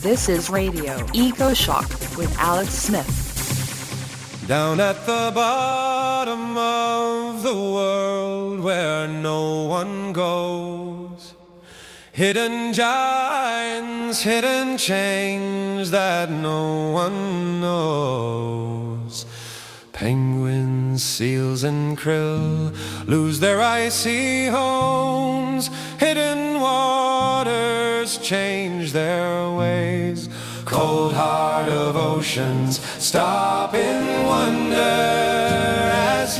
This is Radio Eco Shock with Alex Smith. Down at the bottom of the world where no one goes, hidden giants, hidden chains that no one knows. Penguins, seals, and krill lose their icy homes. Hidden waters change their ways. Cold heart of oceans, stop in wonder as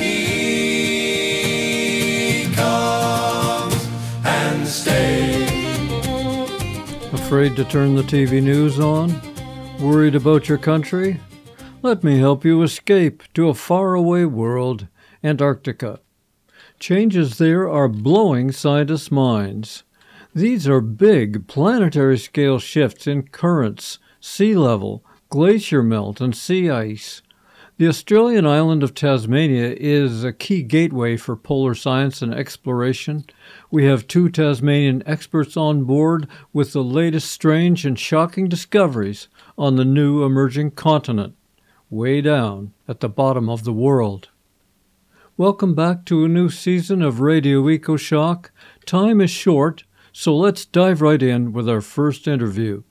he comes and stays. Afraid to turn the TV news on? Worried about your country? Let me help you escape to a faraway world, Antarctica. Changes there are blowing scientists' minds. These are big planetary-scale shifts in currents, sea level, glacier melt, and sea ice. The Australian island of Tasmania is a key gateway for polar science and exploration. We have 2 Tasmanian experts on board with the latest strange and shocking discoveries on the new emerging continent, way down at the bottom of the world. Welcome back to a new season of Radio Eco Shock. Time is short, so let's dive right in with our first interview.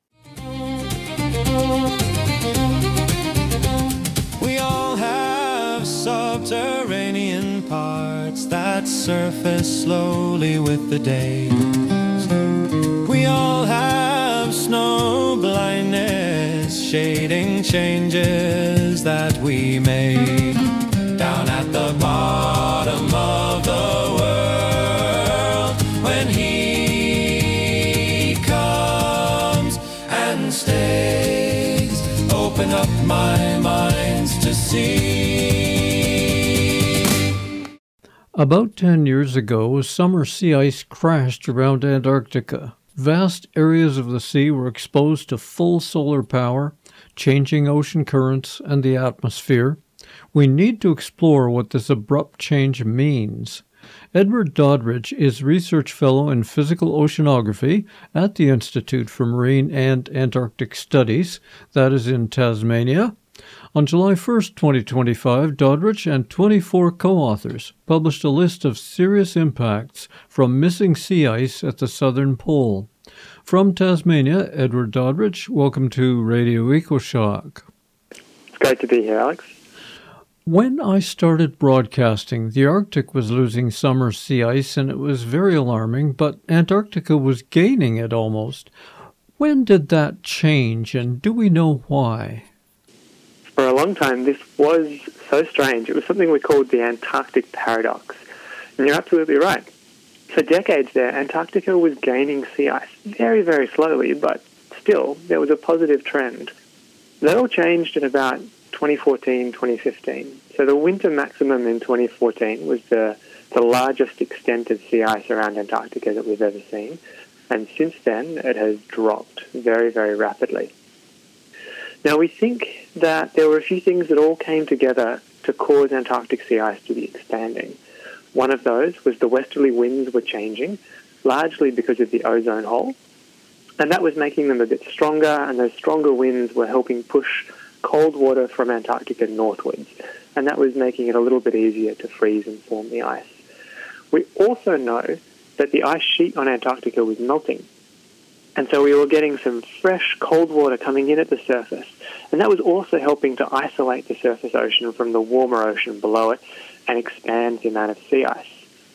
We all have subterranean parts that surface slowly with the days. We all have snow blindness, shading changes that we made. Down at the bottom of the world, when he comes and stays, open up my minds to see. About 10 years ago, summer sea ice crashed around Antarctica. Vast areas of the sea were exposed to full solar power, changing ocean currents and the atmosphere. We need to explore what this abrupt change means. Edward Doddridge is Research Fellow in Physical Oceanography at the Institute for Marine and Antarctic Studies, that is in Tasmania. On July 1st, 2025, Doddridge and 24 co-authors published a list of serious impacts from missing sea ice at the southern pole. From Tasmania, Edward Doddridge, welcome to Radio Eco Shock. It's great to be here, Alex. When I started broadcasting, the Arctic was losing summer sea ice, and it was very alarming, but Antarctica was gaining it almost. When did that change, and do we know why? For a long time, this was so strange. It was something we called the Antarctic paradox. And you're absolutely right. For decades there, Antarctica was gaining sea ice very, very slowly, but still, there was a positive trend. That all changed in about 2014, 2015. So the winter maximum in 2014 was the largest extent of sea ice around Antarctica that we've ever seen. And since then, it has dropped very, very rapidly. Now, we think that there were a few things that all came together to cause Antarctic sea ice to be expanding. One of those was the westerly winds were changing, largely because of the ozone hole. And that was making them a bit stronger, and those stronger winds were helping push cold water from Antarctica northwards. And that was making it a little bit easier to freeze and form the ice. We also know that the ice sheet on Antarctica was melting. And so we were getting some fresh cold water coming in at the surface. And that was also helping to isolate the surface ocean from the warmer ocean below it and expand the amount of sea ice.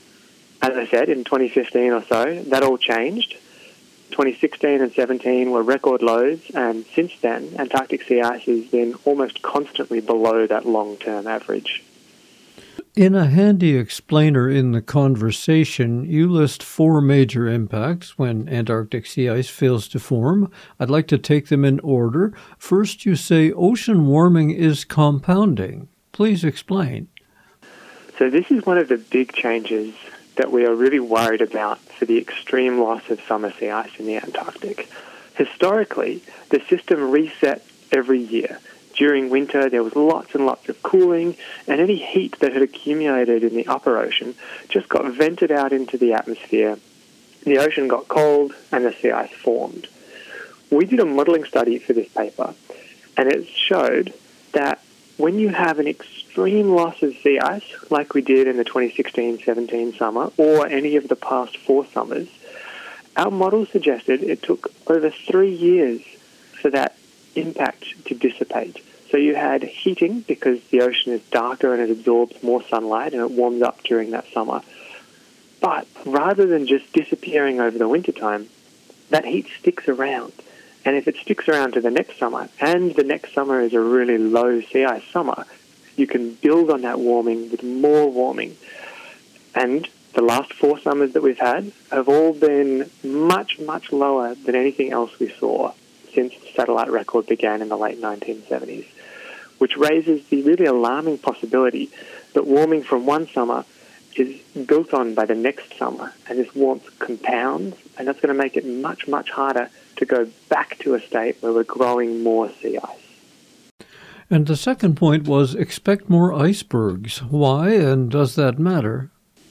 As I said, in 2015 or so, that all changed. 2016 and 17 were record lows, and since then, Antarctic sea ice has been almost constantly below that long-term average. In a handy explainer in the conversation, you list 4 major impacts when Antarctic sea ice fails to form. I'd like to take them in order. First, you say ocean warming is compounding. Please explain. So this is one of the big changes that we are really worried about for the extreme loss of summer sea ice in the Antarctic. Historically, the system reset every year. During winter, there was lots and lots of cooling, and any heat that had accumulated in the upper ocean just got vented out into the atmosphere. The ocean got cold, and the sea ice formed. we did a modelling study for this paper, and it showed that when you have an extreme loss of sea ice, like we did in the 2016-17 summer, or any of the past 4 summers, our model suggested it took over 3 years for that impact to dissipate. So you had heating because the ocean is darker and it absorbs more sunlight and it warms up during that summer. But rather than just disappearing over the wintertime, that heat sticks around. And if it sticks around to the next summer, and the next summer is a really low sea ice summer, you can build on that warming with more warming. And the last 4 summers that we've had have all been much, much lower than anything else we saw since the satellite record began in the late 1970s, which raises the really alarming possibility that warming from one summer is built on by the next summer, and this warmth compounds, and that's going to make it much, much harder to go back to a state where we're growing more sea ice. And the second point was expect more icebergs. Why, and does that matter?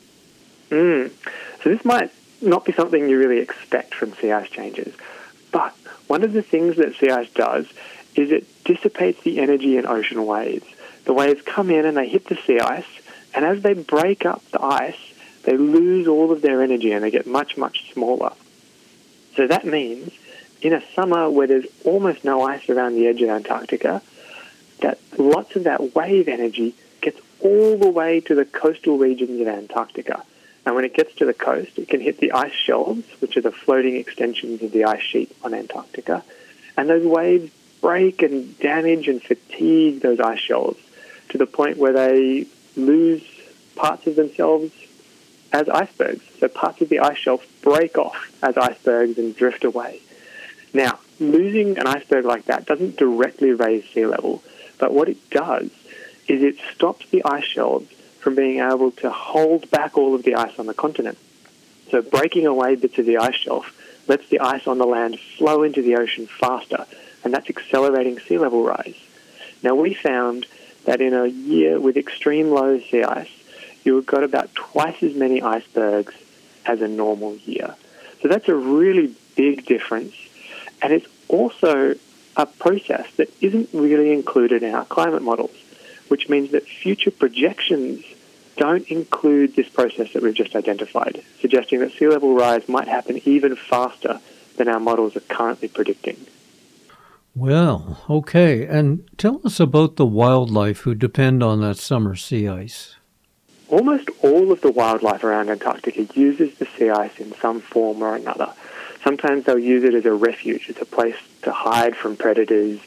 So this might not be something you really expect from sea ice changes, but one of the things that sea ice does is it dissipates the energy in ocean waves. The waves come in and they hit the sea ice, and as they break up the ice, they lose all of their energy and they get much, much smaller. So that means in a summer where there's almost no ice around the edge of Antarctica, that lots of that wave energy gets all the way to the coastal regions of Antarctica. And when it gets to the coast, it can hit the ice shelves, which are the floating extensions of the ice sheet on Antarctica. And those waves break and damage and fatigue those ice shelves to the point where they lose parts of themselves as icebergs. So parts of the ice shelf break off as icebergs and drift away. Now, losing an iceberg like that doesn't directly raise sea level, but what it does is it stops the ice shelves from being able to hold back all of the ice on the continent. So breaking away bits of the ice shelf lets the ice on the land flow into the ocean faster, and that's accelerating sea level rise. Now, we found that in a year with extreme low sea ice, you've got about twice as many icebergs as a normal year. So that's a really big difference, and it's also a process that isn't really included in our climate models, which means that future projections don't include this process that we've just identified, suggesting that sea level rise might happen even faster than our models are currently predicting. Well, okay. And tell us about the wildlife who depend on that summer sea ice. Almost all of the wildlife around Antarctica uses the sea ice in some form or another. Sometimes they'll use it as a refuge, as a place to hide from predators,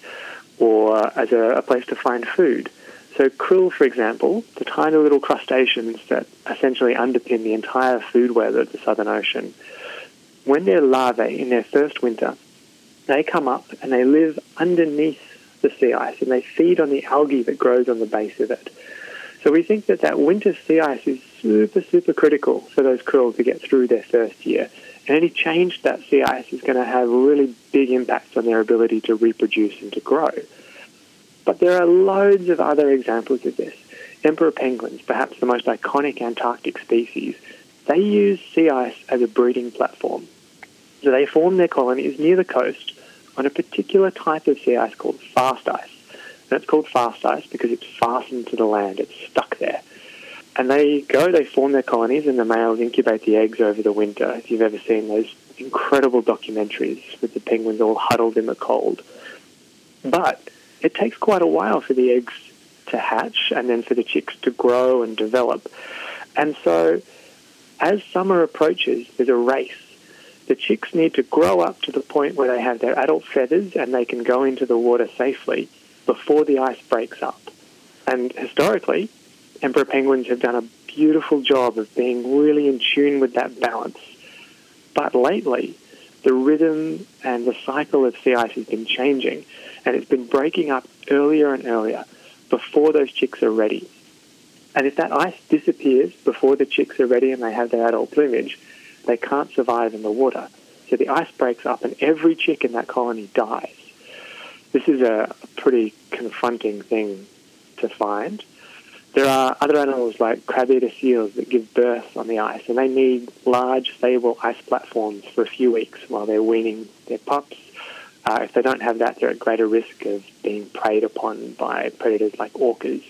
or as a place to find food. So krill, for example, the tiny little crustaceans that essentially underpin the entire food web of the Southern Ocean, when they're larvae in their first winter, they come up and they live underneath the sea ice and they feed on the algae that grows on the base of it. So we think that that winter sea ice is super, super critical for those krill to get through their first year. And any change to that sea ice is going to have really big impacts on their ability to reproduce and to grow. But there are loads of other examples of this. Emperor penguins, perhaps the most iconic Antarctic species, they use sea ice as a breeding platform. So they form their colonies near the coast on a particular type of sea ice called fast ice. And it's called fast ice because it's fastened to the land, it's stuck there. And they form their colonies, and the males incubate the eggs over the winter. If you've ever seen those incredible documentaries with the penguins all huddled in the cold. But it takes quite a while for the eggs to hatch and then for the chicks to grow and develop. And so as summer approaches, there's a race. The chicks need to grow up to the point where they have their adult feathers and they can go into the water safely before the ice breaks up. And historically, emperor penguins have done a beautiful job of being really in tune with that balance. But lately, the rhythm and the cycle of sea ice has been changing, and it's been breaking up earlier and earlier before those chicks are ready. And if that ice disappears before the chicks are ready and they have their adult plumage, they can't survive in the water. So the ice breaks up and every chick in that colony dies. This is a pretty confronting thing to find. There are other animals like crab-eater seals that give birth on the ice, and they need large, stable ice platforms for a few weeks while they're weaning their pups. If they don't have that, they're at greater risk of being preyed upon by predators like orcas.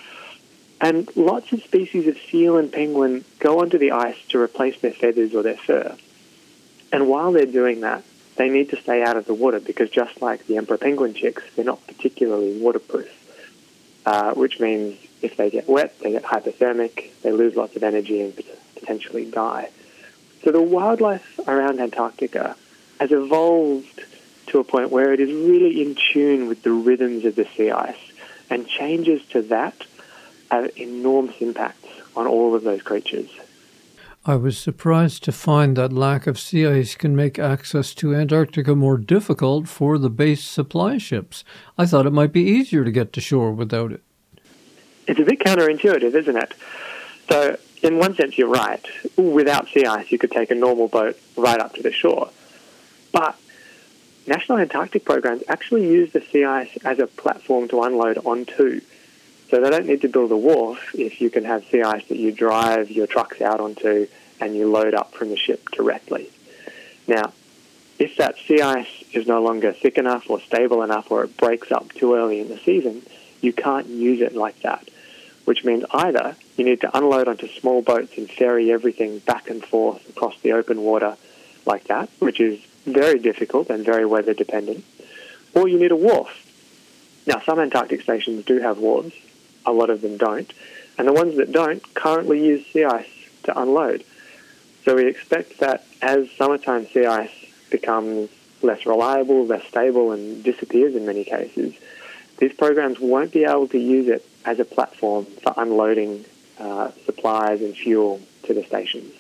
And lots of species of seal and penguin go onto the ice to replace their feathers or their fur. And while they're doing that, they need to stay out of the water because just like the emperor penguin chicks, they're not particularly waterproof, which means if they get wet, they get hypothermic, they lose lots of energy and potentially die. So the wildlife around Antarctica has evolved to a point where it is really in tune with the rhythms of the sea ice, and changes to that have enormous impacts on all of those creatures. I was surprised to find that lack of sea ice can make access to Antarctica more difficult for the base supply ships. I thought it might be easier to get to shore without it. It's a bit counterintuitive, isn't it? So, in one sense, you're right. Without sea ice, you could take a normal boat right up to the shore. But National Antarctic programs actually use the sea ice as a platform to unload onto. So they don't need to build a wharf if you can have sea ice that you drive your trucks out onto and you load up from the ship directly. Now, if that sea ice is no longer thick enough or stable enough, or it breaks up too early in the season, you can't use it like that, which means either you need to unload onto small boats and ferry everything back and forth across the open water like that, which is very difficult and very weather dependent, or you need a wharf. Now, some Antarctic stations do have wharves. A lot of them don't. And the ones that don't currently use sea ice to unload. So we expect that as summertime sea ice becomes less reliable, less stable, and disappears in many cases, these programs won't be able to use it as a platform for unloading supplies and fuel to the stations.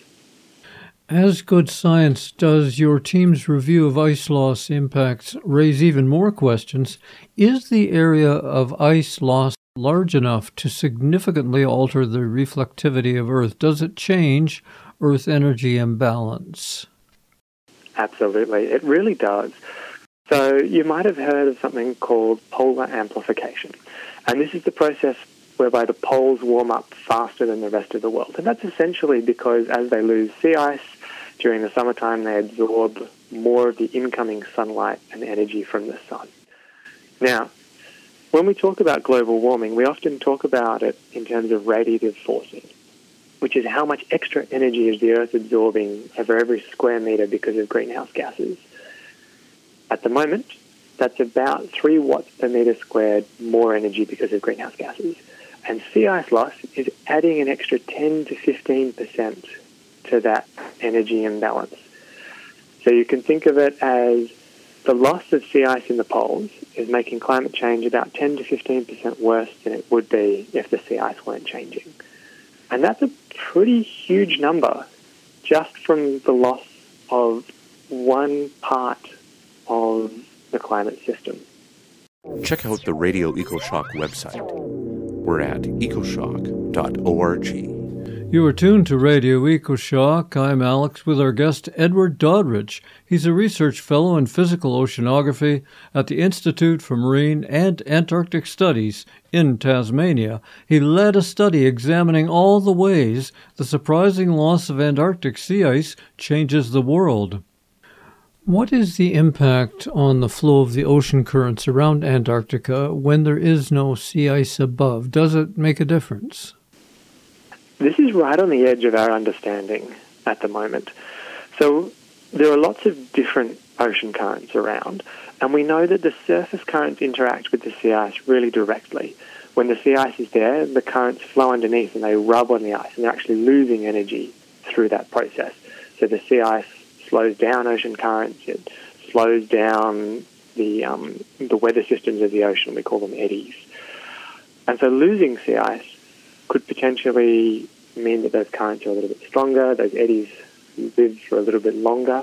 As good science, does your team's review of ice loss impacts raise even more questions? Is the area of ice loss large enough to significantly alter the reflectivity of Earth? Does it change Earth energy imbalance? Absolutely, it really does. So you might have heard of something called polar amplification. And this is the process whereby the poles warm up faster than the rest of the world. And that's essentially because as they lose sea ice, during the summertime they absorb more of the incoming sunlight and energy from the sun. Now, when we talk about global warming, we often talk about it in terms of radiative forcing, which is how much extra energy is the Earth absorbing over every square metre because of greenhouse gases. At the moment, that's about 3 watts per metre squared more energy because of greenhouse gases. And sea ice loss is adding an extra 10 to 15% to that energy imbalance. So you can think of it as the loss of sea ice in the poles is making climate change about 10 to 15% worse than it would be if the sea ice weren't changing. And that's a pretty huge number just from the loss of one part of the climate system. Check out the Radio EcoShock website. We're at ecoshock.org. You are tuned to Radio EcoShock. I'm Alex with our guest Edward Doddridge. He's a research fellow in physical oceanography at the Institute for Marine and Antarctic Studies in Tasmania. He led a study examining all the ways the surprising loss of Antarctic sea ice changes the world. What is the impact on the flow of the ocean currents around Antarctica when there is no sea ice above? Does it make a difference? This is right on the edge of our understanding at the moment. So there are lots of different ocean currents around, and we know that the surface currents interact with the sea ice really directly. When the sea ice is there, the currents flow underneath and they rub on the ice, and they're actually losing energy through that process. So the sea ice slows down ocean currents, it slows down the weather systems of the ocean, we call them eddies. And so losing sea ice could potentially mean that those currents are a little bit stronger, those eddies live for a little bit longer.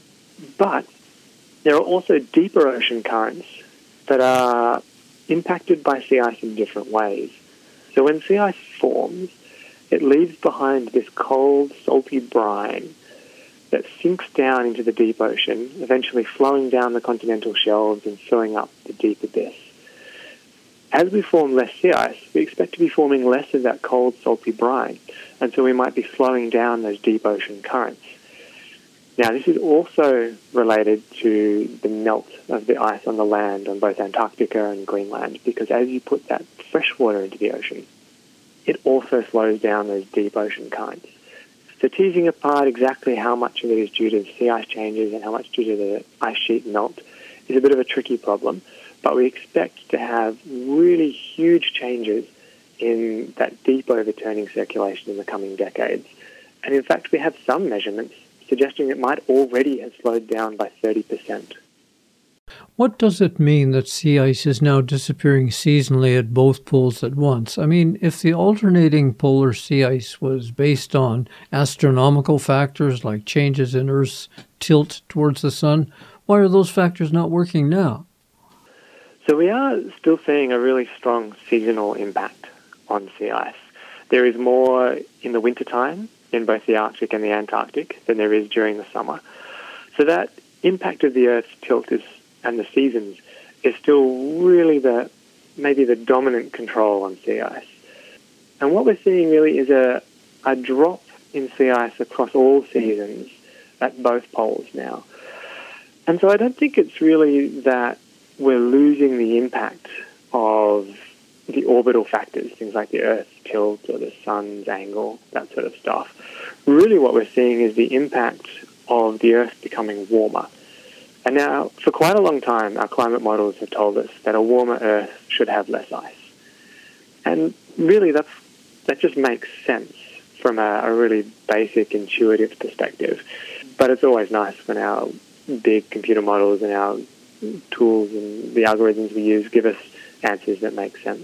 But there are also deeper ocean currents that are impacted by sea ice in different ways. So when sea ice forms, it leaves behind this cold, salty brine that sinks down into the deep ocean, eventually flowing down the continental shelves and filling up the deep abyss. As we form less sea ice, we expect to be forming less of that cold, salty brine, and so we might be slowing down those deep ocean currents. Now, this is also related to the melt of the ice on the land on both Antarctica and Greenland, because as you put that fresh water into the ocean, it also slows down those deep ocean currents. So teasing apart exactly how much of it is due to sea ice changes and how much due to the ice sheet melt is a bit of a tricky problem, but we expect to have really huge changes in that deep overturning circulation in the coming decades. And in fact, we have some measurements suggesting it might already have slowed down by 30%. What does it mean that sea ice is now disappearing seasonally at both poles at once? I mean, if the alternating polar sea ice was based on astronomical factors like changes in Earth's tilt towards the sun, why are those factors not working now? So we are still seeing a really strong seasonal impact on sea ice. There is more in the wintertime in both the Arctic and the Antarctic than there is during the summer. So that impact of the Earth's tilt and the seasons is still really maybe the dominant control on sea ice. And what we're seeing really is a drop in sea ice across all seasons at both poles now. And so I don't think it's really that we're losing the impact of the orbital factors, things like the Earth's tilt or the sun's angle, that sort of stuff. Really what we're seeing is the impact of the Earth becoming warmer. And now, for quite a long time, our climate models have told us that a warmer Earth should have less ice. And really, that just makes sense from a really basic, intuitive perspective. But it's always nice when our big computer models and our tools and the algorithms we use give us answers that make sense.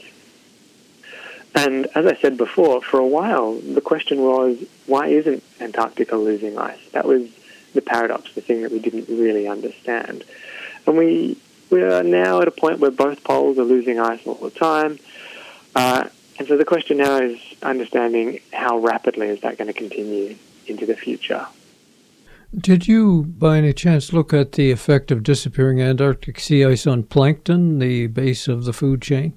And as I said before, for a while, the question was, why isn't Antarctica losing ice? That was the paradox, the thing that we didn't really understand. And we are now at a point where both poles are losing ice all the time. And so the question now is understanding how rapidly is that going to continue into the future. Did you, by any chance, look at the effect of disappearing Antarctic sea ice on plankton, the base of the food chain?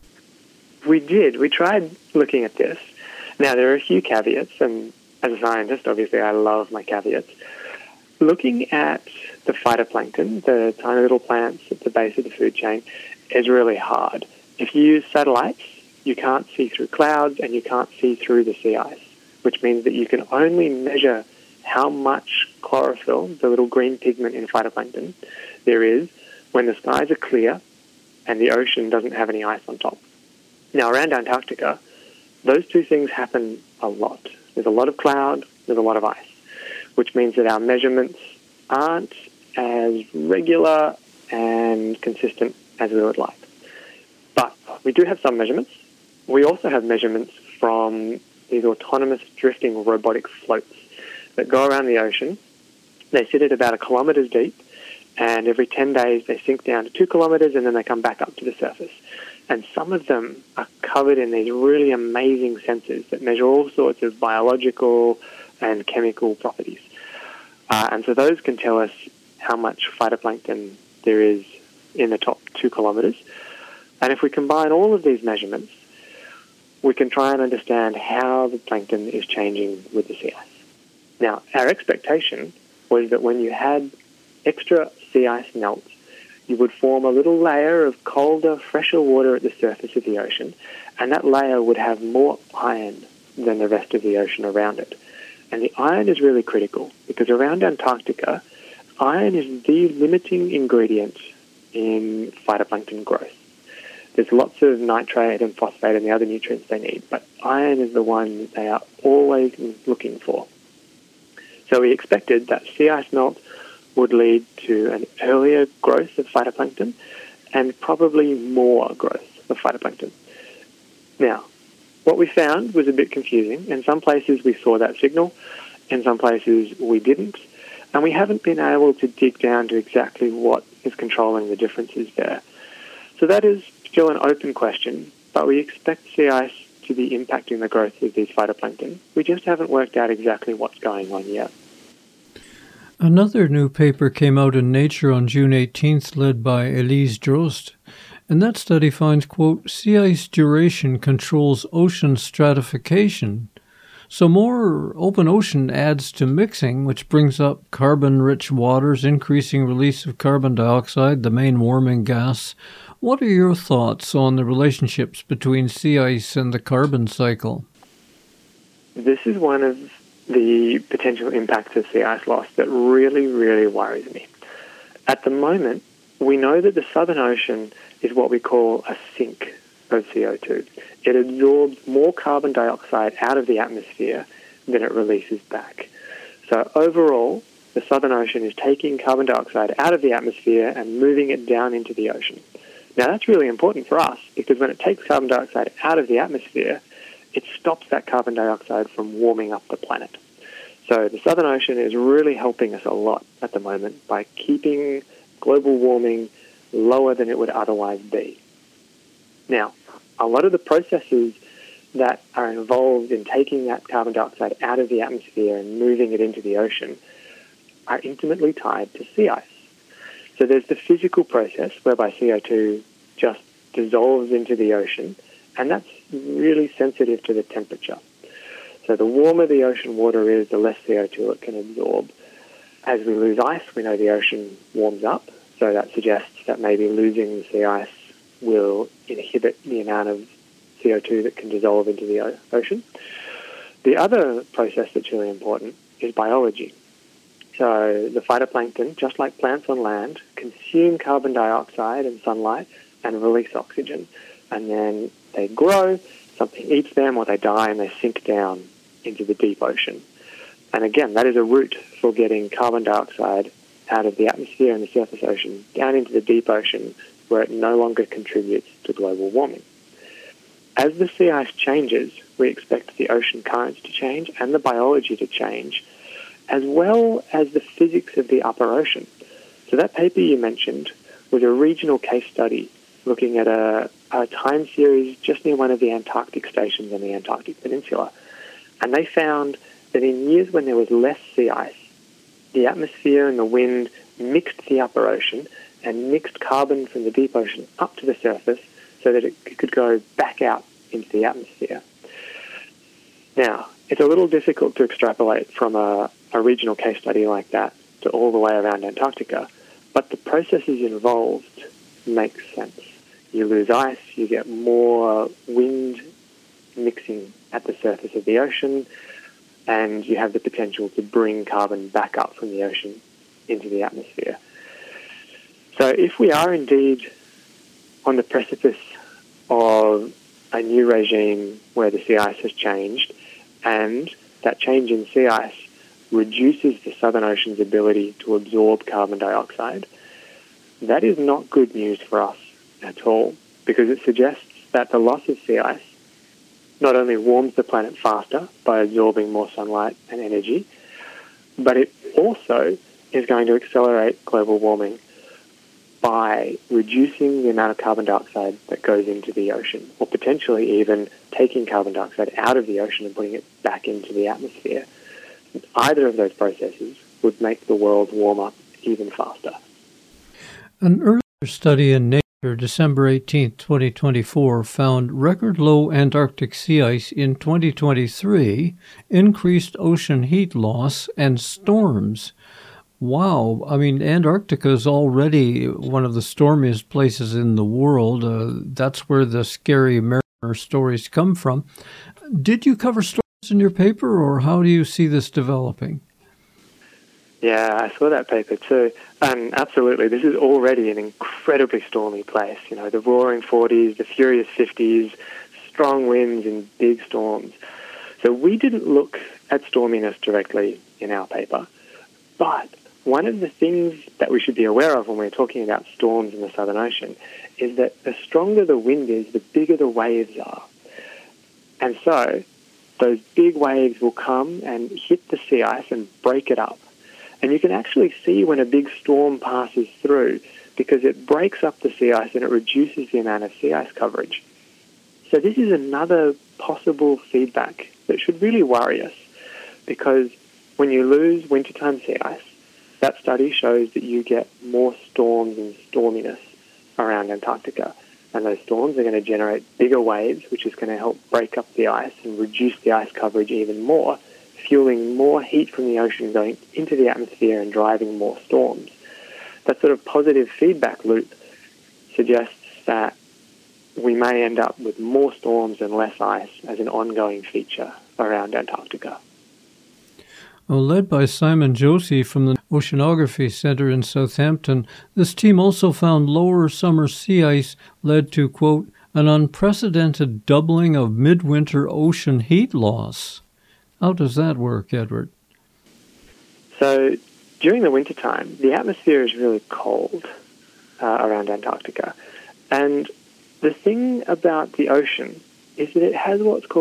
We did. We tried looking at this. Now, there are a few caveats, and as a scientist, obviously, I love my caveats. Looking at the phytoplankton, the tiny little plants at the base of the food chain, is really hard. If you use satellites, you can't see through clouds and you can't see through the sea ice, which means that you can only measure how much chlorophyll, the little green pigment in phytoplankton, there is when the skies are clear and the ocean doesn't have any ice on top. Now, around Antarctica, those two things happen a lot. There's a lot of cloud, there's a lot of ice, which means that our measurements aren't as regular and consistent as we would like. But we do have some measurements. We also have measurements from these autonomous drifting robotic floats that go around the ocean. They sit at about 1 kilometre deep, and every 10 days they sink down to 2 kilometres and then they come back up to the surface. And some of them are covered in these really amazing sensors that measure all sorts of biological and chemical properties. And so those can tell us how much phytoplankton there is in the top 2 kilometres. And if we combine all of these measurements, we can try and understand how the plankton is changing with the sea ice. Now, our expectation was that when you had extra sea ice melt, you would form a little layer of colder, fresher water at the surface of the ocean, and that layer would have more iron than the rest of the ocean around it. And the iron is really critical because around Antarctica, iron is the limiting ingredient in phytoplankton growth. There's lots of nitrate and phosphate and the other nutrients they need, but iron is the one they are always looking for. So we expected that sea ice melt would lead to an earlier growth of phytoplankton and probably more growth of phytoplankton. Now, what we found was a bit confusing. In some places we saw that signal, in some places we didn't, and we haven't been able to dig down to exactly what is controlling the differences there. So that is still an open question, but we expect sea ice to be impacting the growth of these phytoplankton. We just haven't worked out exactly what's going on yet. Another new paper came out in Nature on June 18th, led by Elise Drost, and that study finds, quote, sea ice duration controls ocean stratification. So more open ocean adds to mixing, which brings up carbon-rich waters, increasing release of carbon dioxide, the main warming gas. What are your thoughts on the relationships between sea ice and the carbon cycle? This is one of the potential impacts of sea ice loss that really, really worries me. At the moment, we know that the Southern Ocean is what we call a sink of CO2. It absorbs more carbon dioxide out of the atmosphere than it releases back. So overall, the Southern Ocean is taking carbon dioxide out of the atmosphere and moving it down into the ocean. Now that's really important for us because when it takes carbon dioxide out of the atmosphere, it stops that carbon dioxide from warming up the planet. So the Southern Ocean is really helping us a lot at the moment by keeping global warming lower than it would otherwise be. Now, a lot of the processes that are involved in taking that carbon dioxide out of the atmosphere and moving it into the ocean are intimately tied to sea ice. So there's the physical process whereby CO2 just dissolves into the ocean, and that's really sensitive to the temperature. So the warmer the ocean water is, the less CO2 it can absorb. As we lose ice, we know the ocean warms up, so that suggests that maybe losing the sea ice will inhibit the amount of CO2 that can dissolve into the ocean. The other process that's really important is biology. So the phytoplankton, just like plants on land, consume carbon dioxide and sunlight and release oxygen. And then they grow, something eats them, or they die and they sink down into the deep ocean. And again, that is a route for getting carbon dioxide out of the atmosphere and the surface ocean down into the deep ocean, where it no longer contributes to global warming. As the sea ice changes, we expect the ocean currents to change and the biology to change, as well as the physics of the upper ocean. So that paper you mentioned was a regional case study looking at a time series just near one of the Antarctic stations on the Antarctic Peninsula. And they found that in years when there was less sea ice, the atmosphere and the wind mixed the upper ocean and mixed carbon from the deep ocean up to the surface so that it could go back out into the atmosphere. Now, it's a little difficult to extrapolate from a regional case study like that to all the way around Antarctica, but the processes involved make sense. You lose ice, you get more wind mixing at the surface of the ocean, and you have the potential to bring carbon back up from the ocean into the atmosphere. So if we are indeed on the precipice of a new regime where the sea ice has changed, and that change in sea ice reduces the Southern Ocean's ability to absorb carbon dioxide, that is not good news for us at all, because it suggests that the loss of sea ice not only warms the planet faster by absorbing more sunlight and energy, but it also is going to accelerate global warming by reducing the amount of carbon dioxide that goes into the ocean, or potentially even taking carbon dioxide out of the ocean and putting it back into the atmosphere. Either of those processes would make the world warm up even faster. An earlier study in Nature, December 18, 2024, found record low Antarctic sea ice in 2023, increased ocean heat loss, and storms. Wow. I mean, Antarctica is already one of the stormiest places in the world. That's where the scary mariner stories come from. Did you cover storms in your paper, or how do you see this developing? Yeah, I saw that paper too. Absolutely. This is already an incredibly stormy place. You know, the roaring 40s, the furious 50s, strong winds and big storms. So we didn't look at storminess directly in our paper, but one of the things that we should be aware of when we're talking about storms in the Southern Ocean is that the stronger the wind is, the bigger the waves are. And so those big waves will come and hit the sea ice and break it up. And you can actually see when a big storm passes through because it breaks up the sea ice and it reduces the amount of sea ice coverage. So this is another possible feedback that should really worry us, because when you lose wintertime sea ice, that study shows that you get more storms and storminess around Antarctica. And those storms are going to generate bigger waves, which is going to help break up the ice and reduce the ice coverage even more, fueling more heat from the ocean going into the atmosphere and driving more storms. That sort of positive feedback loop suggests that we may end up with more storms and less ice as an ongoing feature around Antarctica. Well, led by Simon Josie from the Oceanography Center in Southampton, this team also found lower summer sea ice led to, quote, an unprecedented doubling of midwinter ocean heat loss. How does that work, Edward? So during the wintertime, the atmosphere is really cold around Antarctica. And the thing about the ocean is that it has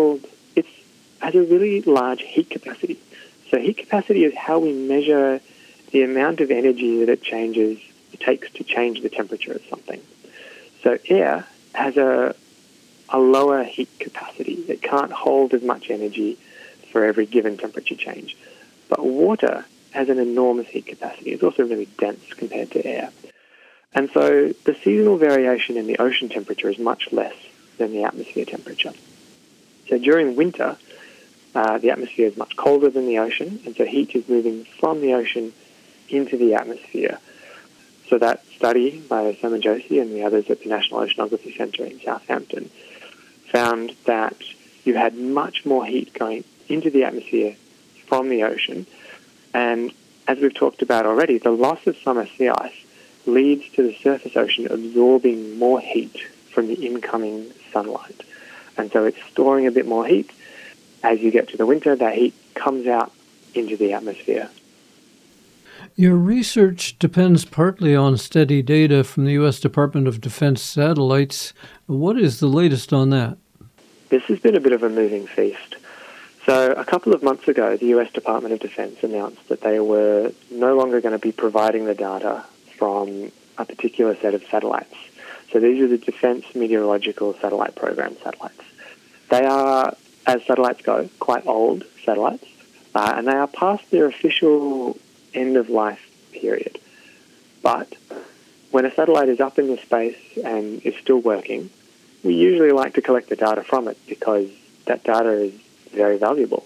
has a really large heat capacity. So heat capacity is how we measure the amount of energy that it takes to change the temperature of something. So air has a lower heat capacity. It can't hold as much energy for every given temperature change. But water has an enormous heat capacity. It's also really dense compared to air. And so the seasonal variation in the ocean temperature is much less than the atmosphere temperature. So during winter, the atmosphere is much colder than the ocean, and so heat is moving from the ocean into the atmosphere. So that study by Simon Josie and the others at the National Oceanography Center in Southampton found that you had much more heat going into the atmosphere from the ocean. And as we've talked about already, the loss of summer sea ice leads to the surface ocean absorbing more heat from the incoming sunlight. And so it's storing a bit more heat. As you get to the winter, that heat comes out into the atmosphere. Your research depends partly on steady data from the U.S. Department of Defense satellites. What is the latest on that? This has been a bit of a moving feast. So a couple of months ago, the U.S. Department of Defense announced that they were no longer going to be providing the data from a particular set of satellites. So these are the Defense Meteorological Satellite Program satellites. They are, as satellites go, quite old satellites, and they are past their official end-of-life period. But when a satellite is up in the space and is still working, we usually like to collect the data from it because that data is very valuable.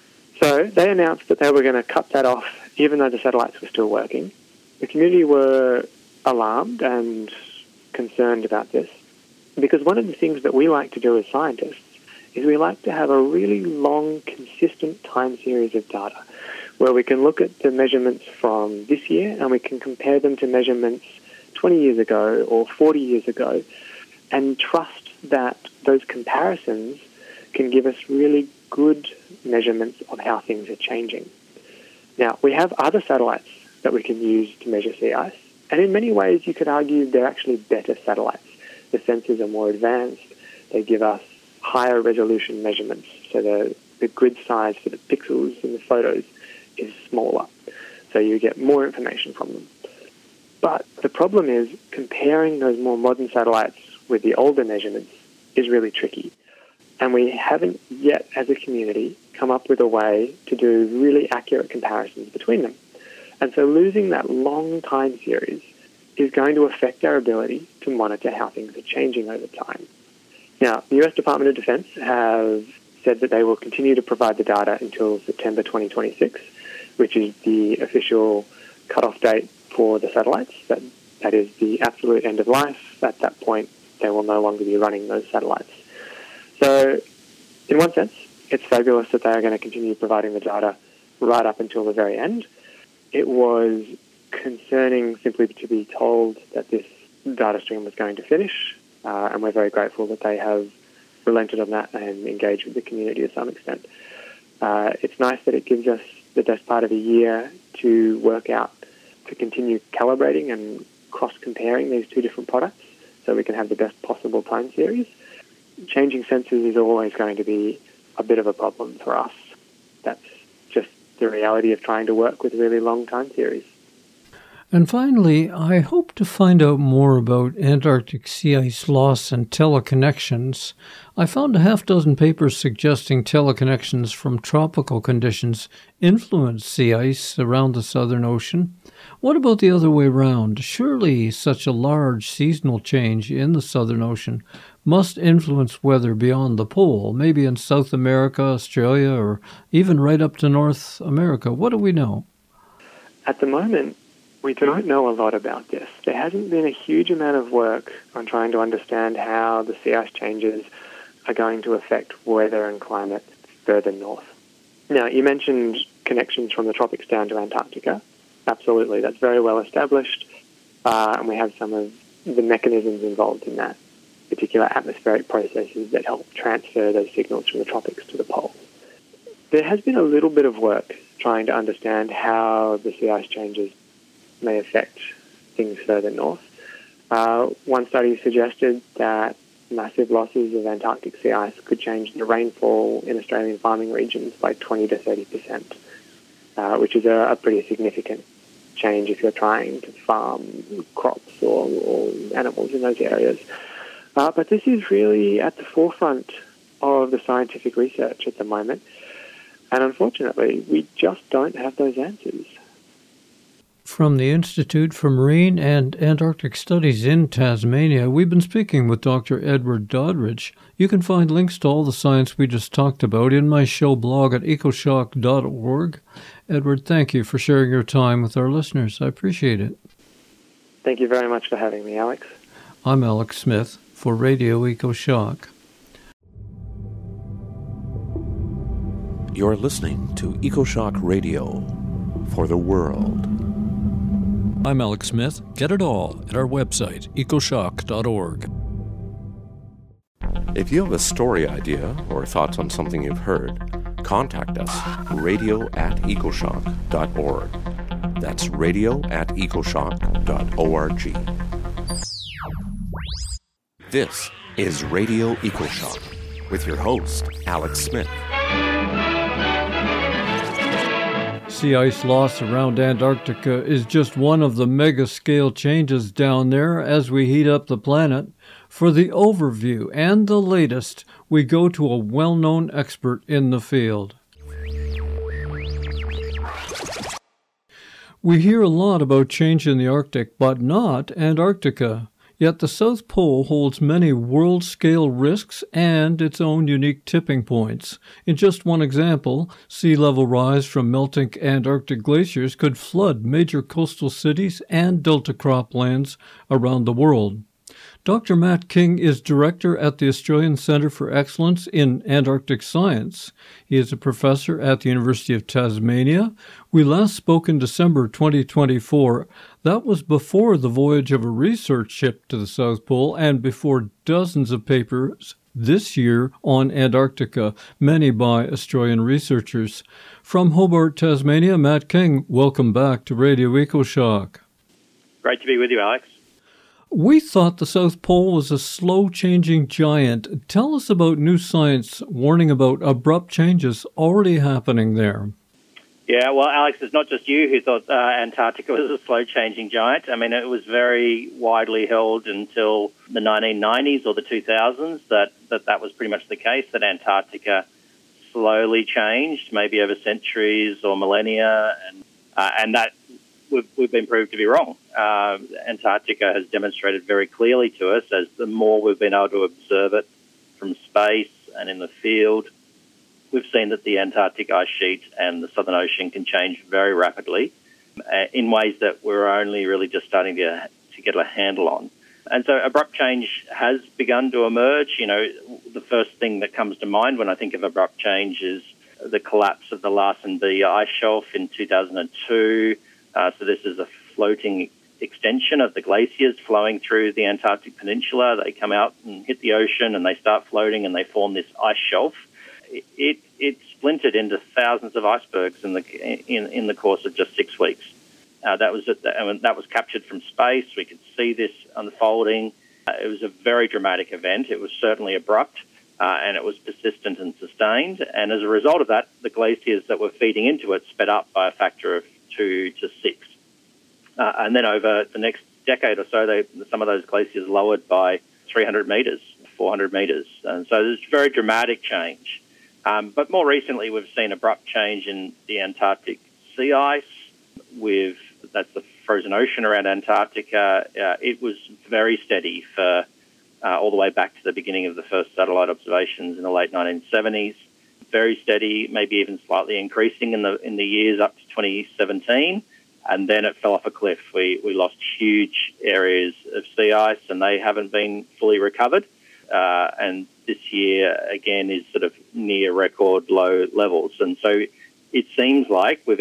So they announced that they were going to cut that off even though the satellites were still working. The community were alarmed and concerned about this because one of the things that we like to do as scientists is we like to have a really long, consistent time series of data where we can look at the measurements from this year and we can compare them to measurements 20 years ago or 40 years ago and trust that those comparisons can give us really good measurements of how things are changing. Now, we have other satellites that we can use to measure sea ice, and in many ways you could argue they're actually better satellites. The sensors are more advanced, they give us higher resolution measurements, so the grid size for the pixels in the photos is smaller, so you get more information from them. But the problem is comparing those more modern satellites with the older measurements is really tricky. And we haven't yet, as a community, come up with a way to do really accurate comparisons between them. And so losing that long time series is going to affect our ability to monitor how things are changing over time. Now, the US Department of Defense have said that they will continue to provide the data until September 2026, which is the official cutoff date for the satellites. That is the absolute end of life. At that point, they will no longer be running those satellites. So, in one sense, it's fabulous that they are going to continue providing the data right up until the very end. It was concerning simply to be told that this data stream was going to finish, and we're very grateful that they have relented on that and engaged with the community to some extent. It's nice that it gives us the best part of a year to work out, to continue calibrating and cross-comparing these two different products so we can have the best possible time series. Changing sensors is always going to be a bit of a problem for us. That's just the reality of trying to work with really long time series. And finally, I hope to find out more about Antarctic sea ice loss and teleconnections. I found a half-dozen papers suggesting teleconnections from tropical conditions influence sea ice around the Southern Ocean. What about the other way around? Surely such a large seasonal change in the Southern Ocean must influence weather beyond the pole, maybe in South America, Australia, or even right up to North America. What do we know? At the moment, we don't know a lot about this. There hasn't been a huge amount of work on trying to understand how the sea ice changes are going to affect weather and climate further north. Now, you mentioned connections from the tropics down to Antarctica. Absolutely, that's very well established, and we have some of the mechanisms involved in that, particular atmospheric processes that help transfer those signals from the tropics to the pole. There has been a little bit of work trying to understand how the sea ice changes may affect things further north. One study suggested that massive losses of Antarctic sea ice could change the rainfall in Australian farming regions by 20 to 30%, which is a pretty significant change if you're trying to farm crops or animals in those areas. But this is really at the forefront of the scientific research at the moment, and unfortunately, we just don't have those answers. From the Institute for Marine and Antarctic Studies in Tasmania, we've been speaking with Dr. Edward Doddridge. You can find links to all the science we just talked about in my show blog at ecoshock.org. Edward, thank you for sharing your time with our listeners. I appreciate it. Thank you very much for having me, Alex. I'm Alex Smith for Radio EcoShock. You're listening to EcoShock Radio for the world. I'm Alex Smith. Get it all at our website, ecoshock.org. If you have a story idea or thoughts on something you've heard, contact us, radio@ecoshock.org. That's radio@ecoshock.org. This is Radio EcoShock with your host, Alex Smith. Sea ice loss around Antarctica is just one of the mega-scale changes down there as we heat up the planet. For the overview and the latest, we go to a well-known expert in the field. We hear a lot about change in the Arctic, but not Antarctica. Yet the South Pole holds many world-scale risks and its own unique tipping points. In just one example, sea level rise from melting Antarctic glaciers could flood major coastal cities and delta croplands around the world. Dr. Matt King is director at the Australian Centre for Excellence in Antarctic Science. He is a professor at the University of Tasmania. We last spoke in December 2024. That was before the voyage of a research ship to the South Pole and before dozens of papers this year on Antarctica, many by Australian researchers. From Hobart, Tasmania, Matt King, welcome back to Radio EcoShock. Great to be with you, Alex. We thought the South Pole was a slow-changing giant. Tell us about new science warning about abrupt changes already happening there. Yeah, well, Alex, it's not just you who thought Antarctica was a slow-changing giant. I mean, it was very widely held until the 1990s or the 2000s that was pretty much the case, that Antarctica slowly changed, maybe over centuries or millennia, and that we've been proved to be wrong. Antarctica has demonstrated very clearly to us, as the more we've been able to observe it from space and in the field, we've seen that the Antarctic ice sheet and the Southern Ocean can change very rapidly in ways that we're only really just starting to get a handle on. And so abrupt change has begun to emerge. You know, the first thing that comes to mind when I think of abrupt change is the collapse of the Larsen B ice shelf in 2002. So this is a floating extension of the glaciers flowing through the Antarctic Peninsula. They come out and hit the ocean and they start floating and they form this ice shelf. It splintered into thousands of icebergs in the course of just 6 weeks. That was captured from space. We could see this unfolding. It was a very dramatic event. It was certainly abrupt, and it was persistent and sustained. And as a result of that, the glaciers that were feeding into it sped up by a factor of 2 to 6. And then over the next decade or so, some of those glaciers lowered by 300 metres, 400 metres. And so there's very dramatic change. But more recently, we've seen abrupt change in the Antarctic sea ice. That's the frozen ocean around Antarctica. It was very steady for all the way back to the beginning of the first satellite observations in the late 1970s. Very steady, maybe even slightly increasing in the years up to 2017. And then it fell off a cliff. We lost huge areas of sea ice, and they haven't been fully recovered. And this year, again, is sort of near record low levels. And so it seems like we've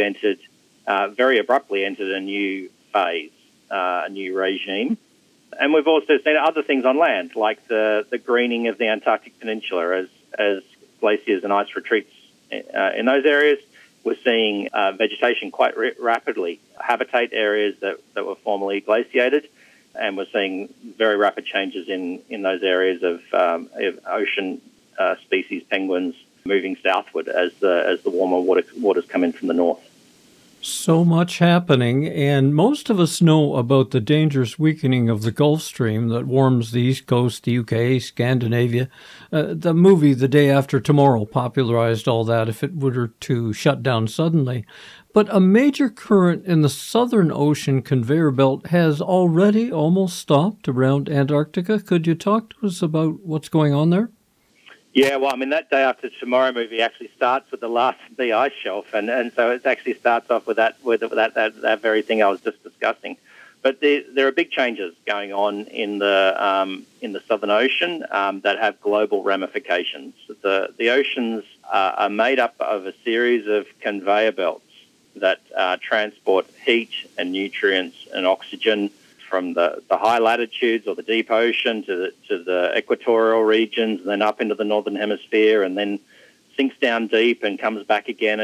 very abruptly entered a new phase, a new regime. And we've also seen other things on land, like the greening of the Antarctic Peninsula as glaciers and ice retreats in those areas. We're seeing vegetation quite rapidly, habitat areas that were formerly glaciated, and we're seeing very rapid changes in those areas of ocean species, penguins, moving southward as the warmer waters come in from the north. So much happening, and most of us know about the dangerous weakening of the Gulf Stream that warms the East Coast, the UK, Scandinavia. The movie The Day After Tomorrow popularized all that if it were to shut down suddenly. But a major current in the Southern Ocean conveyor belt has already almost stopped around Antarctica. Could you talk to us about what's going on there? Yeah, well, I mean, that Day After Tomorrow movie actually starts with the last the ice shelf, and so it actually starts off with that very thing I was just discussing. But there are big changes going on in the Southern Ocean that have global ramifications. The oceans are made up of a series of conveyor belts that transport heat and nutrients and oxygen from the high latitudes or the deep ocean to the equatorial regions, and then up into the northern hemisphere, and then sinks down deep and comes back again.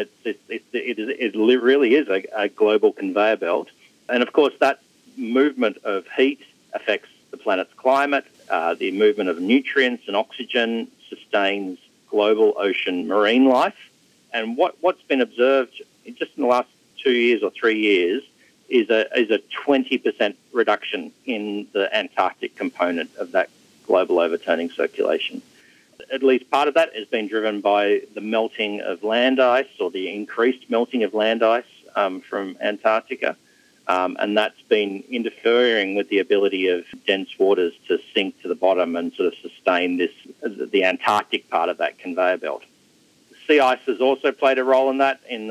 It really is a global conveyor belt, and of course that movement of heat affects the planet's climate. The movement of nutrients and oxygen sustains global ocean marine life, and what's been observed just in the last 2 years or 3 years is a 20% reduction in the Antarctic component of that global overturning circulation. At least part of that has been driven by the melting of land ice, or the increased melting of land ice from Antarctica, and that's been interfering with the ability of dense waters to sink to the bottom and sort of sustain the Antarctic part of that conveyor belt. Sea ice has also played a role in that. In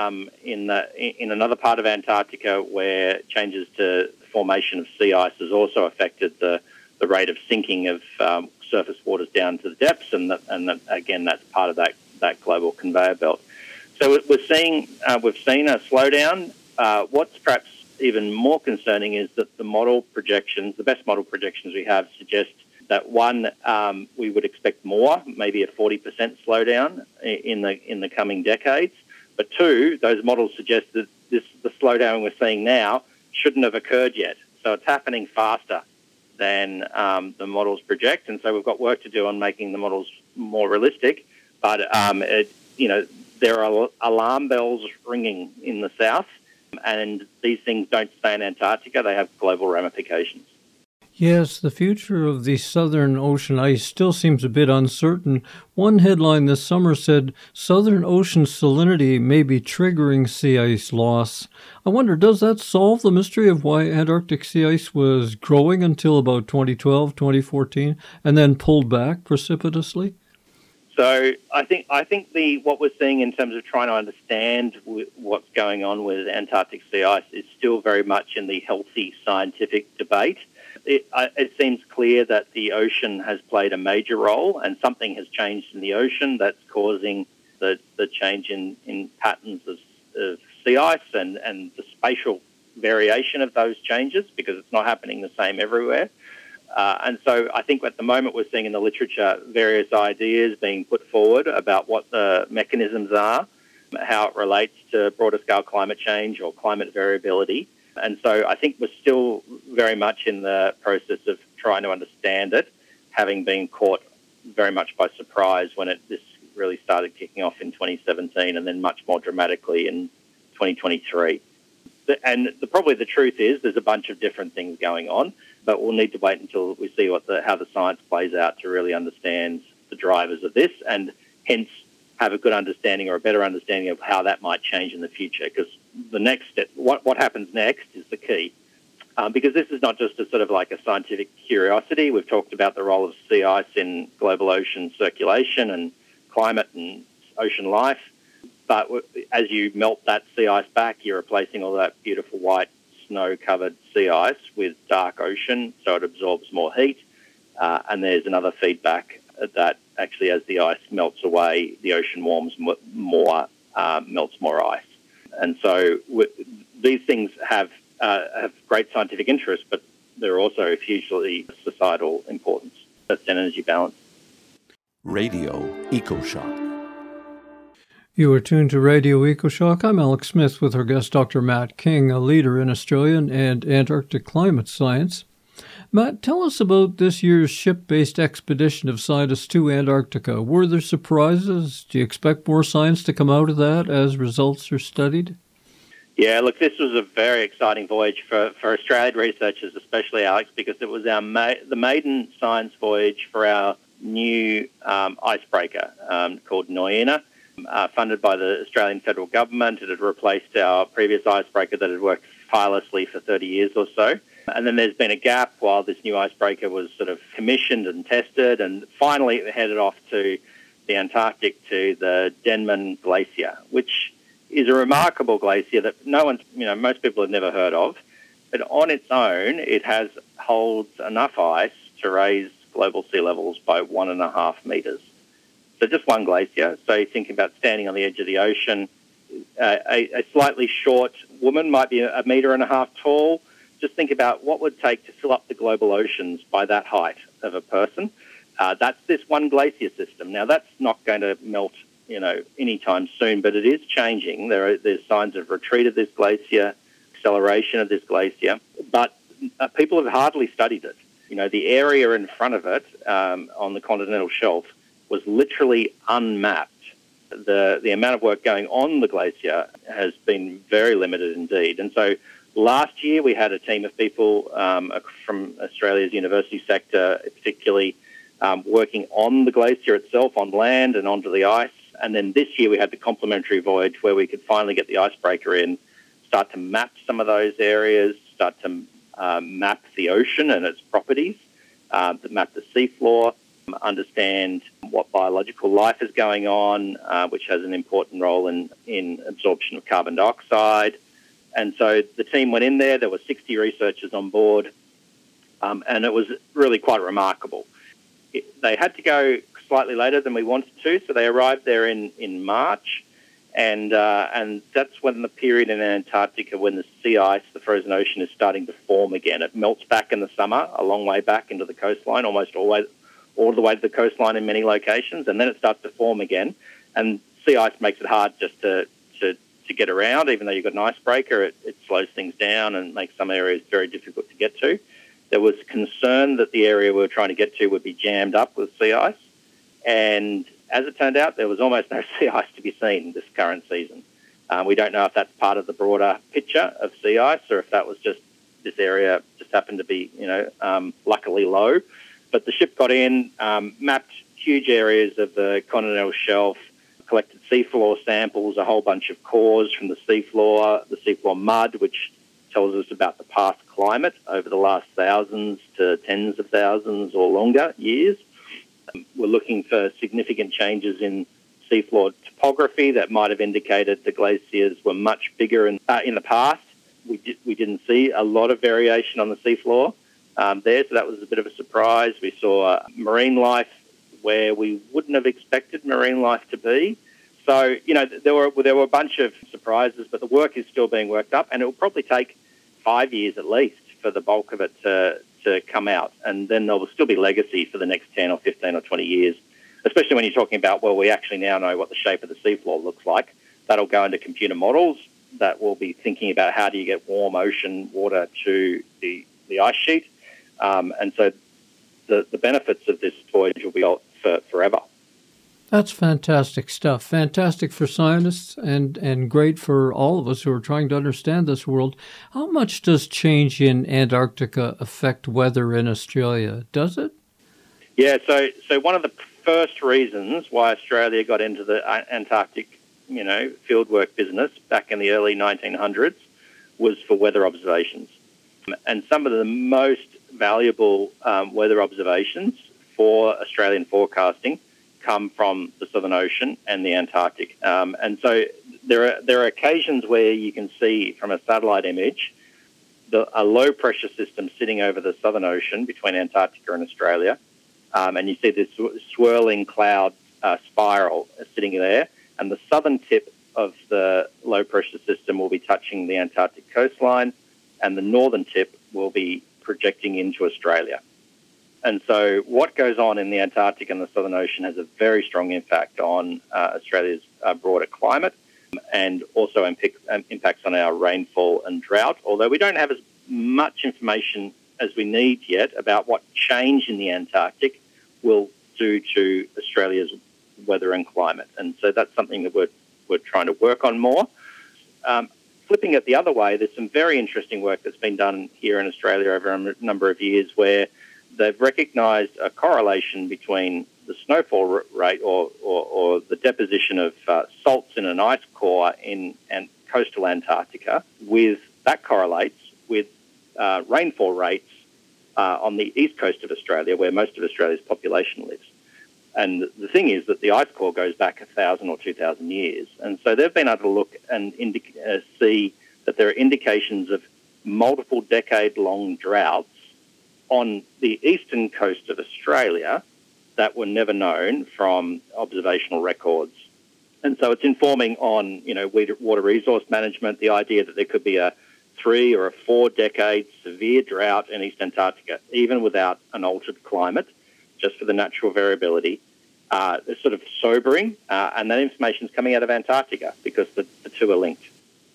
another part of Antarctica, where changes to the formation of sea ice has also affected the rate of sinking of surface waters down to the depths, and again that's part of that global conveyor belt. So we've seen a slowdown. What's perhaps even more concerning is that the best model projections we have suggest that one, we would expect more, maybe a 40% slowdown in the coming decades. But two, those models suggest that the slowdown we're seeing now shouldn't have occurred yet. So it's happening faster than the models project, and so we've got work to do on making the models more realistic. But there are alarm bells ringing in the south, and these things don't stay in Antarctica; they have global ramifications. Yes, the future of the Southern Ocean ice still seems a bit uncertain. One headline this summer said, Southern Ocean salinity may be triggering sea ice loss. I wonder, does that solve the mystery of why Antarctic sea ice was growing until about 2012, 2014, and then pulled back precipitously? So I think what we're seeing in terms of trying to understand what's going on with Antarctic sea ice is still very much in the healthy scientific debate. It seems clear that the ocean has played a major role, and something has changed in the ocean that's causing the change in patterns of sea ice and the spatial variation of those changes, because it's not happening the same everywhere. And so I think at the moment we're seeing in the literature various ideas being put forward about what the mechanisms are, how it relates to broader scale climate change or climate variability. And so I think we're still very much in the process of trying to understand it, having been caught very much by surprise when this really started kicking off in 2017 and then much more dramatically in 2023. Probably the truth is there's a bunch of different things going on, but we'll need to wait until we see how the science plays out to really understand the drivers of this, and hence have a good understanding or a better understanding of how that might change in the future. Because the next step, what happens next, is the key. Because this is not just a sort of like a scientific curiosity. We've talked about the role of sea ice in global ocean circulation and climate and ocean life. But as you melt that sea ice back, you're replacing all that beautiful white snow-covered sea ice with dark ocean, so it absorbs more heat. And there's another feedback that actually as the ice melts away, the ocean warms more, melts more ice. And so these things have great scientific interest, but they're also of hugely societal importance. That's an energy balance. Radio EcoShock. You are tuned to Radio EcoShock. I'm Alex Smith with our guest Dr. Matt King, a leader in Australian and Antarctic climate science. Matt, tell us about this year's ship-based expedition of scientists to Antarctica. Were there surprises? Do you expect more science to come out of that as results are studied? Yeah, look, this was a very exciting voyage for Australian researchers, especially Alex, because it was the maiden science voyage for our new icebreaker called Noina. Funded by the Australian federal government. It had replaced our previous icebreaker that had worked tirelessly for 30 years or so. And then there's been a gap while this new icebreaker was sort of commissioned and tested, and finally it headed off to the Antarctic to the Denman Glacier, which is a remarkable glacier that most people have never heard of. But on its own, it holds enough ice to raise global sea levels by 1.5 metres. So just one glacier. So you think about standing on the edge of the ocean. A slightly short woman might be 1.5 metres tall. Just think about what would take to fill up the global oceans by that height of a person. That's this one glacier system. Now, that's not going to melt, anytime soon, but it is changing. There's signs of retreat of this glacier, acceleration of this glacier, but people have hardly studied it. The area in front of it on the continental shelf was literally unmapped. The amount of work going on the glacier has been very limited indeed. And so last year we had a team of people from Australia's university sector, particularly working on the glacier itself, on land and onto the ice. And then this year we had the complementary voyage where we could finally get the icebreaker in, start to map some of those areas, start to map the ocean and its properties, map the seafloor, understand what biological life is going on, which has an important role in absorption of carbon dioxide. And so the team went in there. There were 60 researchers on board, and it was really quite remarkable. They had to go slightly later than we wanted to, so they arrived there in March, and that's when the period in Antarctica when the sea ice, the frozen ocean, is starting to form again. It melts back in the summer, a long way back into the coastline, almost all the way to the coastline in many locations, and then it starts to form again. And sea ice makes it hard just to get around. Even though you've got an icebreaker, it slows things down and makes some areas very difficult to get to. There was concern that the area we were trying to get to would be jammed up with sea ice, and as it turned out, there was almost no sea ice to be seen this current season. We don't know if that's part of the broader picture of sea ice or if that was just this area just happened to be, luckily low. But the ship got in, mapped huge areas of the continental shelf, collected seafloor samples, a whole bunch of cores from the seafloor mud, which tells us about the past climate over the last thousands to tens of thousands or longer years. We're looking for significant changes in seafloor topography that might have indicated the glaciers were much bigger in the past. We didn't see a lot of variation on the seafloor there, so that was a bit of a surprise. We saw marine life where we wouldn't have expected marine life to be. So, there were a bunch of surprises, but the work is still being worked up, and it will probably take 5 years at least for the bulk of it to come out. And then there will still be legacy for the next 10 or 15 or 20 years, especially when you're talking about, we actually now know what the shape of the seafloor looks like. That'll go into computer models that will be thinking about how do you get warm ocean water to the ice sheet. And so the benefits of this voyage will be for forever. That's fantastic stuff. Fantastic for scientists and great for all of us who are trying to understand this world. How much does change in Antarctica affect weather in Australia? Does it? Yeah, so one of the first reasons why Australia got into the Antarctic, fieldwork business back in the early 1900s was for weather observations. And some of the most valuable weather observations for Australian forecasting come from the Southern Ocean and the Antarctic. And so there are occasions where you can see from a satellite image a low-pressure system sitting over the Southern Ocean between Antarctica and Australia, and you see this swirling cloud spiral sitting there, and the southern tip of the low-pressure system will be touching the Antarctic coastline, and the northern tip will be projecting into Australia. And so what goes on in the Antarctic and the Southern Ocean has a very strong impact on Australia's broader climate, and also impacts on our rainfall and drought, although we don't have as much information as we need yet about what change in the Antarctic will do to Australia's weather and climate. And so that's something that we're trying to work on more. Flipping it the other way, there's some very interesting work that's been done here in Australia over a number of years where they've recognised a correlation between the snowfall rate or the deposition of salts in an ice core in coastal Antarctica that correlates with rainfall rates on the east coast of Australia, where most of Australia's population lives. And the thing is that the ice core goes back 1,000 or 2,000 years. And so they've been able to look and see that there are indications of multiple decade-long droughts on the eastern coast of Australia that were never known from observational records. And so it's informing on, water resource management, the idea that there could be a 3 or a 4 decade severe drought in East Antarctica, even without an altered climate, just for the natural variability. It's sort of sobering, and that information is coming out of Antarctica because the two are linked.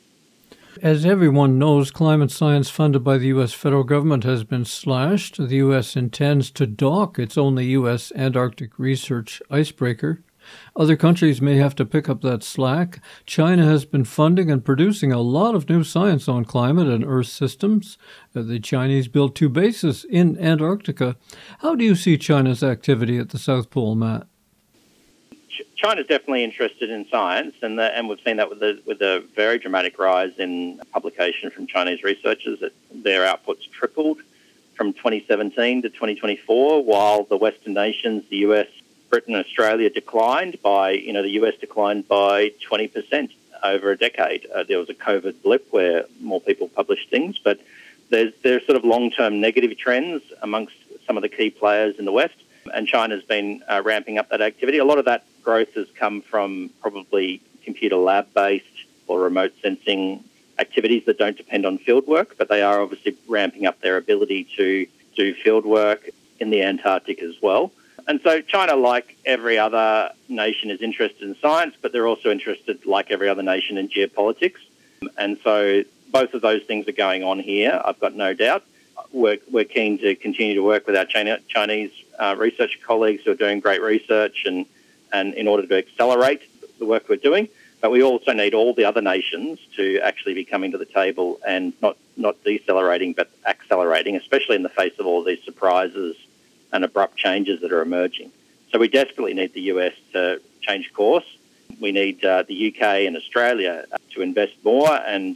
As everyone knows, climate science funded by the U.S. federal government has been slashed. The U.S. intends to dock its only U.S. Antarctic research icebreaker. Other countries may have to pick up that slack. China has been funding and producing a lot of new science on climate and Earth systems. The Chinese built 2 bases in Antarctica. How do you see China's activity at the South Pole, Matt? China's definitely interested in science, and we've seen that with a very dramatic rise in publication from Chinese researchers. That their output's tripled from 2017 to 2024, while the Western nations, the US, Britain, and Australia declined by, the US declined by 20% over a decade. There was a COVID blip where more people published things, but there's sort of long-term negative trends amongst some of the key players in the West, and China's been ramping up that activity. A lot of that growth has come from probably computer lab-based or remote sensing activities that don't depend on field work, but they are obviously ramping up their ability to do field work in the Antarctic as well. And so China, like every other nation, is interested in science, but they're also interested, like every other nation, in geopolitics. And so both of those things are going on here, I've got no doubt. We're keen to continue to work with our Chinese research colleagues who are doing great research and in order to accelerate the work we're doing. But we also need all the other nations to actually be coming to the table and not decelerating, but accelerating, especially in the face of all these surprises and abrupt changes that are emerging. So we desperately need the US to change course. We need the UK and Australia to invest more and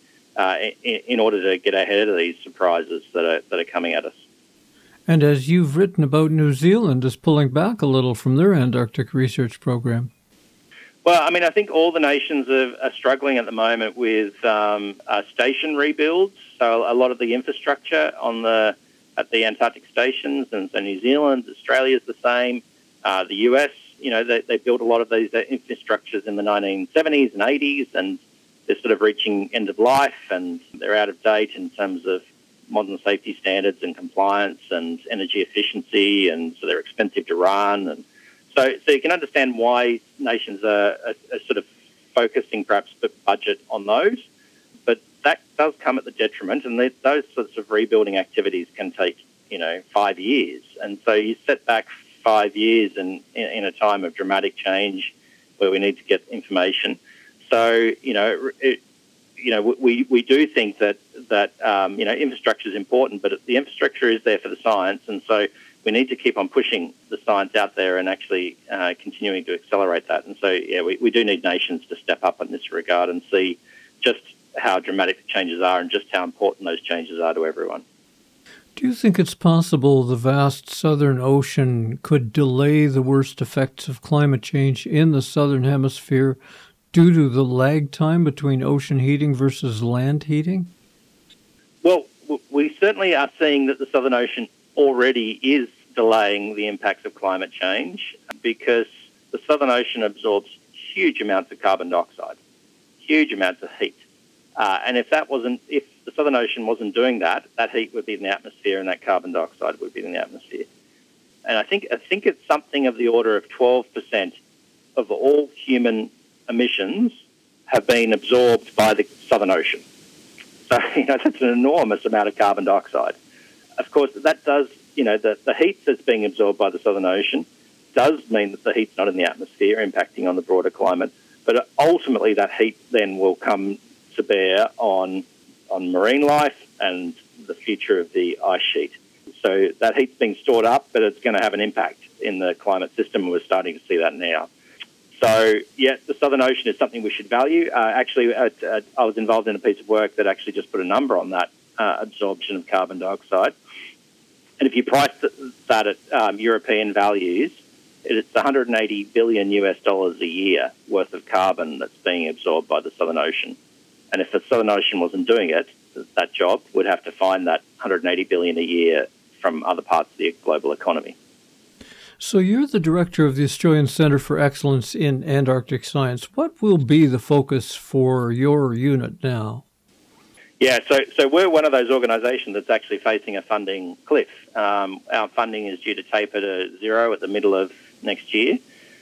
in order to get ahead of these surprises that are coming at us. And as you've written about, New Zealand is pulling back a little from their Antarctic research program. Well, I think all the nations are struggling at the moment with station rebuilds. So a lot of the infrastructure at the Antarctic stations, and so New Zealand, Australia's the same. The US, they built a lot of these infrastructures in the 1970s and 80s, and they're sort of reaching end of life, and they're out of date in terms of modern safety standards and compliance and energy efficiency, and so they're expensive to run. And so you can understand why nations are sort of focusing perhaps the budget on those, but that does come at the detriment, and those sorts of rebuilding activities can take 5 years, and so you set back 5 years in a time of dramatic change where we need to get information. So, we do think that infrastructure is important, but the infrastructure is there for the science, and so we need to keep on pushing the science out there and actually continuing to accelerate that. And so, we do need nations to step up in this regard and see just how dramatic the changes are and just how important those changes are to everyone. Do you think it's possible the vast Southern Ocean could delay the worst effects of climate change in the Southern Hemisphere due to the lag time between ocean heating versus land heating? Well, we certainly are seeing that the Southern Ocean already is delaying the impacts of climate change because the Southern Ocean absorbs huge amounts of carbon dioxide, huge amounts of heat. And if the Southern Ocean wasn't doing that, that heat would be in the atmosphere and that carbon dioxide would be in the atmosphere. And I think it's something of the order of 12% of all human emissions have been absorbed by the Southern Ocean. So, that's an enormous amount of carbon dioxide. Of course, that does, the heat that's being absorbed by the Southern Ocean does mean that the heat's not in the atmosphere, impacting on the broader climate. But ultimately, that heat then will come to bear on marine life and the future of the ice sheet. So that heat's being stored up, but it's going to have an impact in the climate system, and we're starting to see that now. So, yes, the Southern Ocean is something we should value. I was involved in a piece of work that actually just put a number on that absorption of carbon dioxide. And if you price that at European values, it's $180 billion a year worth of carbon that's being absorbed by the Southern Ocean. And if the Southern Ocean wasn't doing it, that job would have to find that $180 billion a year from other parts of the global economy. So you're the director of the Australian Centre for Excellence in Antarctic Science. What will be the focus for your unit now? Yeah, so we're one of those organisations that's actually facing a funding cliff. Our funding is due to taper to zero at the middle of next year.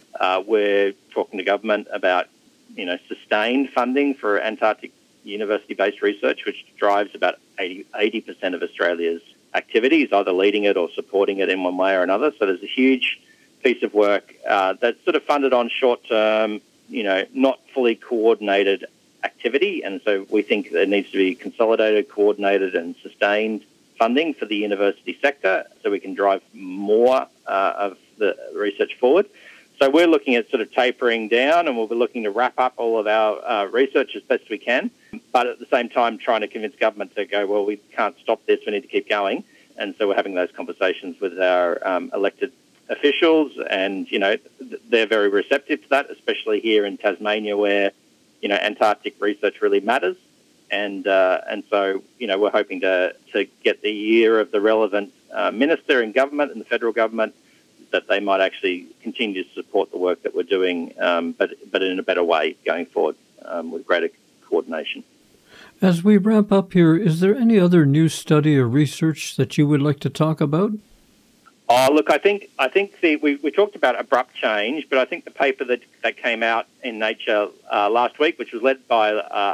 We're talking to government about, sustained funding for Antarctic university-based research, which drives about 80% of Australia's activities, either leading it or supporting it in one way or another. So there's a huge piece of work that's sort of funded on short-term, not fully coordinated activity. And so we think there needs to be consolidated, coordinated and sustained funding for the university sector so we can drive more of the research forward. So we're looking at sort of tapering down, and we'll be looking to wrap up all of our research as best we can, but at the same time trying to convince government to go, well, we can't stop this, we need to keep going. And so we're having those conversations with our elected officials, and, they're very receptive to that, especially here in Tasmania where, Antarctic research really matters. And so, we're hoping to get the ear of the relevant minister in government and the federal government that they might actually continue to support the work that we're doing, but in a better way going forward with greater coordination. As we wrap up here, is there any other new study or research that you would like to talk about? Oh, look, I think we talked about abrupt change, but I think the paper that came out in Nature last week, which was led by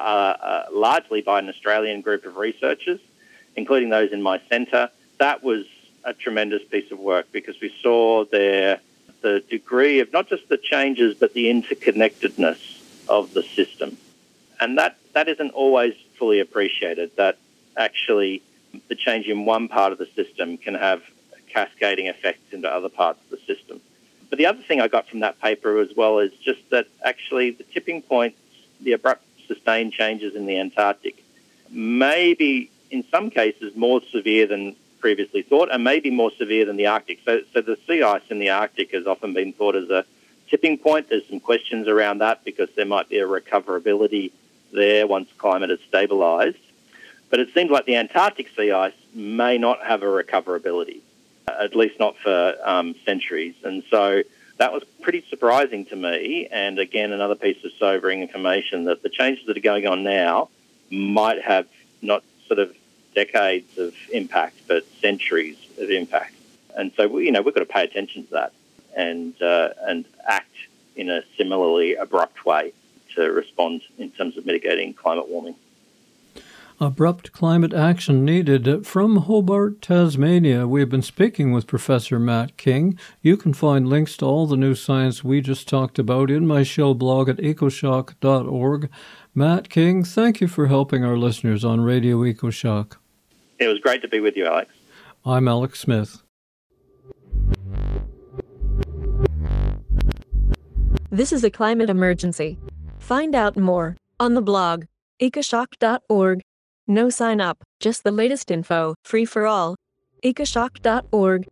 largely by an Australian group of researchers, including those in my centre, that was a tremendous piece of work because we saw there the degree of not just the changes but the interconnectedness of the system. And that isn't always fully appreciated, that actually the change in one part of the system can have cascading effects into other parts of the system. But the other thing I got from that paper as well is just that actually the tipping points, the abrupt sustained changes in the Antarctic may be in some cases more severe than previously thought, and maybe more severe than the Arctic. So the sea ice in the Arctic has often been thought as a tipping point. There's some questions around that because there might be a recoverability there once climate has stabilised. But it seems like the Antarctic sea ice may not have a recoverability, at least not for centuries. And so that was pretty surprising to me. And again, another piece of sobering information that the changes that are going on now might have not sort of decades of impact, but centuries of impact. And so, we've got to pay attention to that and act in a similarly abrupt way to respond in terms of mitigating climate warming. Abrupt climate action needed. From Hobart, Tasmania, we've been speaking with Professor Matt King. You can find links to all the new science we just talked about in my show blog at ecoshock.org. Matt King, thank you for helping our listeners on Radio EcoShock. It was great to be with you, Alex. I'm Alex Smith. This is a climate emergency. Find out more on the blog, ecoshock.org. No sign up, just the latest info, free for all. ecoshock.org.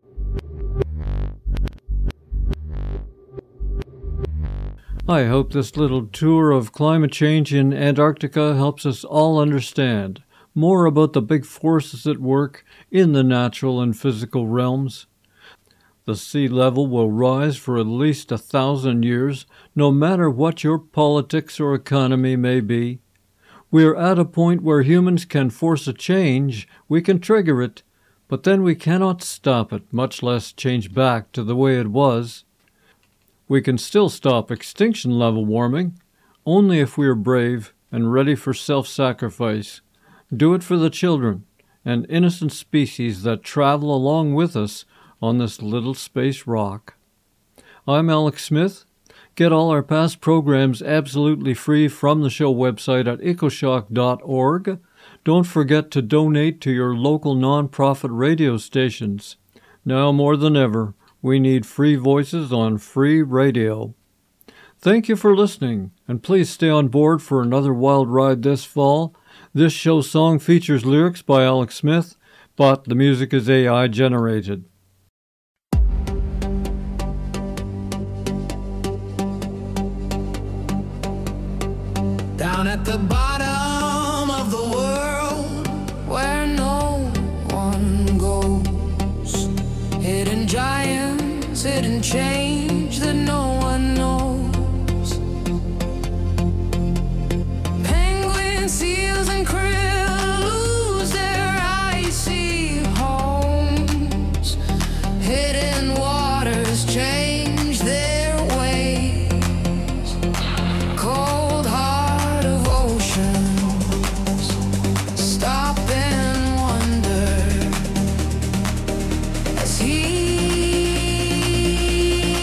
I hope this little tour of climate change in Antarctica helps us all understand more about the big forces at work in the natural and physical realms. The sea level will rise for at least 1,000 years, no matter what your politics or economy may be. We are at a point where humans can force a change, we can trigger it, but then we cannot stop it, much less change back to the way it was. We can still stop extinction-level warming, only if we are brave and ready for self-sacrifice. Do it for the children and innocent species that travel along with us on this little space rock. I'm Alex Smith. Get all our past programs absolutely free from the show website at ecoshock.org. Don't forget to donate to your local nonprofit radio stations. Now more than ever, we need free voices on free radio. Thank you for listening, and please stay on board for another wild ride this fall. This show's song features lyrics by Alex Smith, but the music is AI generated. Down at the bottom of the world, where no one goes, hidden giants, hidden change that no one knows. Penguins, seals, and krill lose their icy homes. Hidden waters change their ways. Cold heart of oceans, stop and wonder as heat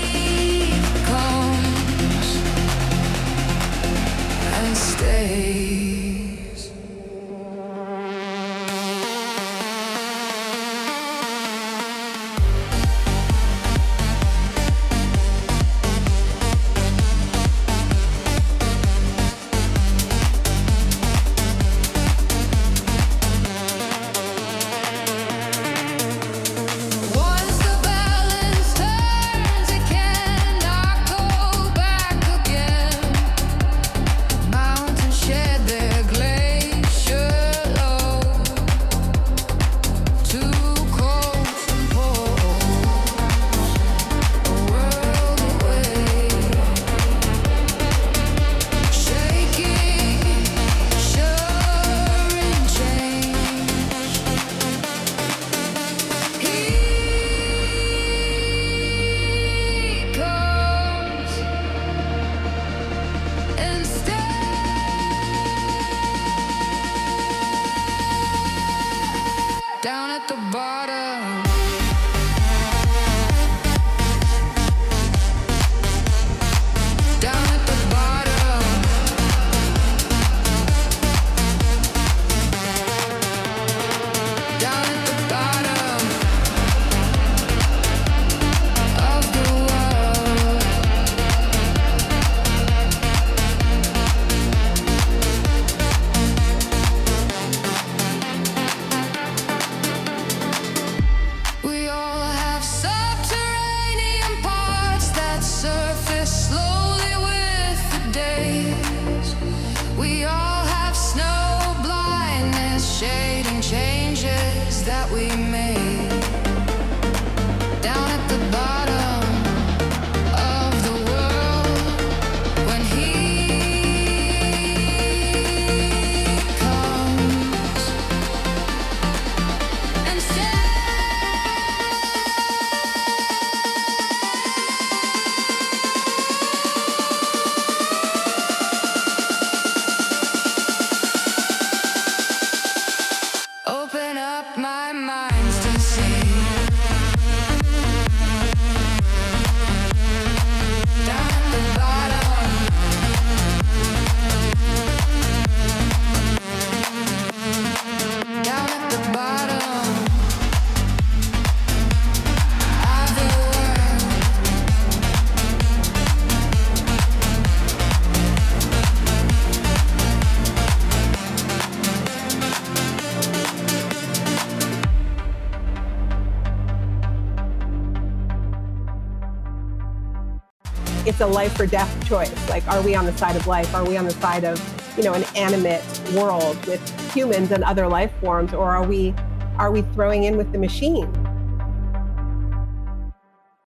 it's a life or death choice. Like, are we on the side of life? Are we on the side of, an animate world with humans and other life forms, or are we throwing in with the machine?